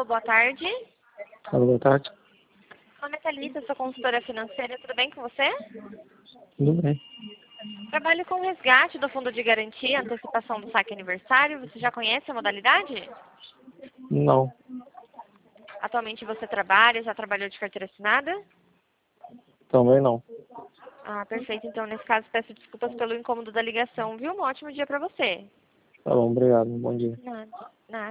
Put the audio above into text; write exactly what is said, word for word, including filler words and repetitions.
Alô, boa tarde. Alô, boa tarde. Meu nome é Thalita, sou consultora financeira. Tudo bem com você? Tudo bem. Trabalho com resgate do fundo de garantia, antecipação do saque aniversário. Você já conhece a modalidade? Não, Atualmente você trabalha, já trabalhou de carteira assinada? também não. Ah, perfeito. Então, nesse caso, peço desculpas pelo incômodo da ligação, viu? Um ótimo dia para você. Tá bom, obrigado. Bom dia. Nada, nada.